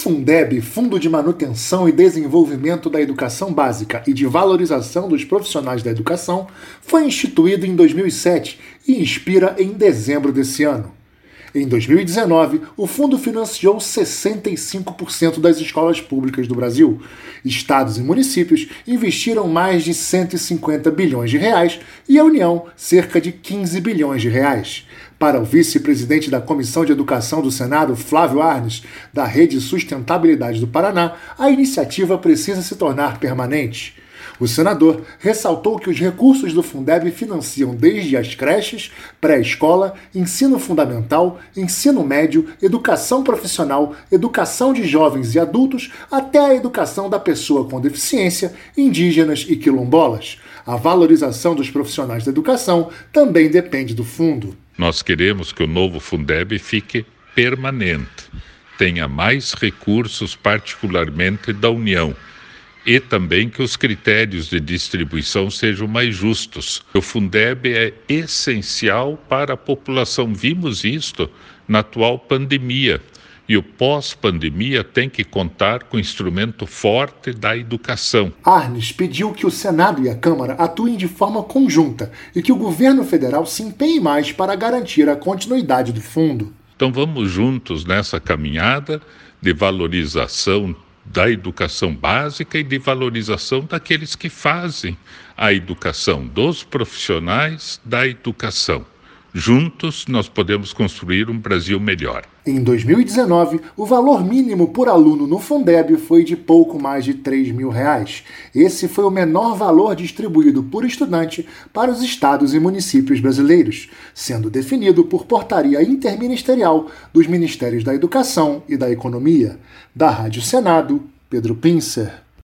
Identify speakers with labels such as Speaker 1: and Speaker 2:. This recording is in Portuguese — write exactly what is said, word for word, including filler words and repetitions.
Speaker 1: Fundeb, Fundo de Manutenção e Desenvolvimento da Educação Básica e de Valorização dos Profissionais da Educação, foi instituído em dois mil e sete e expira em dezembro desse ano. Em dois mil e dezenove, o fundo financiou sessenta e cinco por cento das escolas públicas do Brasil. Estados e municípios investiram mais de cento e cinquenta bilhões de reais e a União cerca de quinze bilhões de reais. Para o vice-presidente da Comissão de Educação do Senado, Flávio Arnes, da Rede Sustentabilidade do Paraná, a iniciativa precisa se tornar permanente. O senador ressaltou que os recursos do Fundeb financiam desde as creches, pré-escola, ensino fundamental, ensino médio, educação profissional, educação de jovens e adultos, até a educação da pessoa com deficiência, indígenas e quilombolas. A valorização dos profissionais da educação também depende do fundo.
Speaker 2: Nós queremos que o novo Fundeb fique permanente, tenha mais recursos, particularmente da União, e também que os critérios de distribuição sejam mais justos. O Fundeb é essencial para a população. Vimos isto na atual pandemia. E o pós-pandemia tem que contar com o instrumento forte da educação.
Speaker 1: Arnes pediu que o Senado e a Câmara atuem de forma conjunta e que o governo federal se empenhe mais para garantir a continuidade do fundo.
Speaker 2: Então vamos juntos nessa caminhada de valorização da educação básica e de valorização daqueles que fazem a educação, dos profissionais da educação. Juntos nós podemos construir um Brasil melhor.
Speaker 1: Em dois mil e dezenove, o valor mínimo por aluno no Fundeb foi de pouco mais de três mil reais. Esse foi o menor valor distribuído por estudante para os estados e municípios brasileiros, sendo definido por portaria interministerial dos Ministérios da Educação e da Economia. Da Rádio Senado, Pedro Pincer.